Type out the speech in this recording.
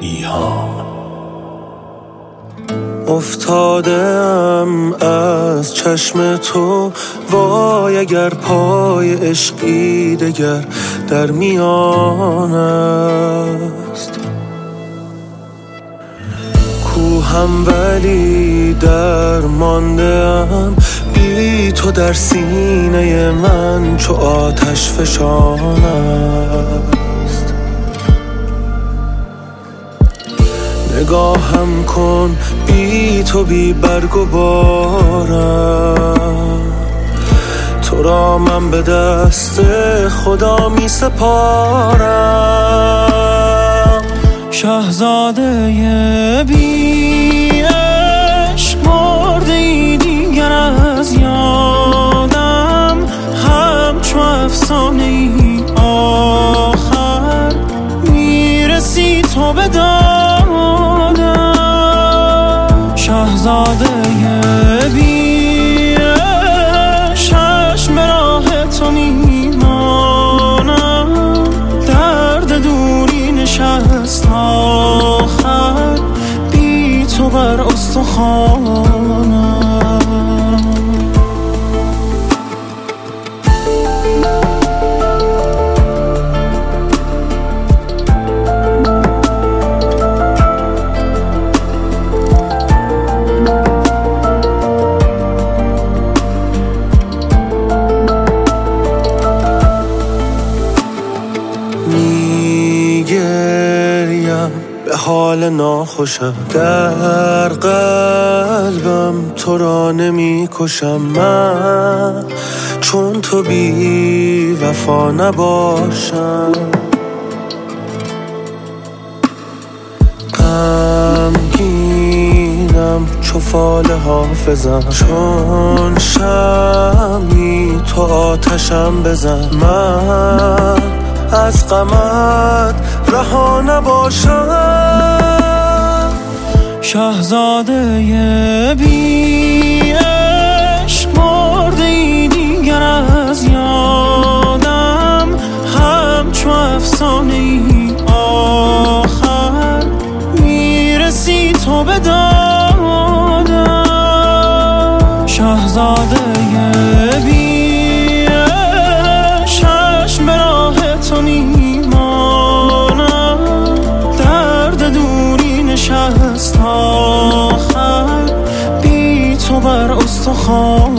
ایهام. افتادم از چشم تو، وای اگر پای عشقی دگر در میان است. کوهم ولی در ماندم، بی تو در سینه من چو آتش فشان است. نگاهم کن بی تو بی برگ و بارم، تو را من به دست خدا می سپارم. شاهزاده بی عشق مرده ای دیگر از یادم، همچو افسانه ای آخر میرسی تو به دادم. شاهزاده بی عشق چشم راه تو میمانم، درد دوری نشست آخر بی تو بر استخوانم. میگریم به حال ناخوشم، در قلبم تو را نمی کشم. من چون تو بی وفا نباشم، غمگینم چو فال حافظم. چون شمی تو آتشم بزن، من از غمت رها نباشم. شاهزاده بی عشق مرده ای دیگر از یادم، همچو افسانه ای آخر میرسی تو به دادم. شاهزاده بی عشق چشم راه تو میمانم، درد دوری نشست آخر بی تو بر استخوان.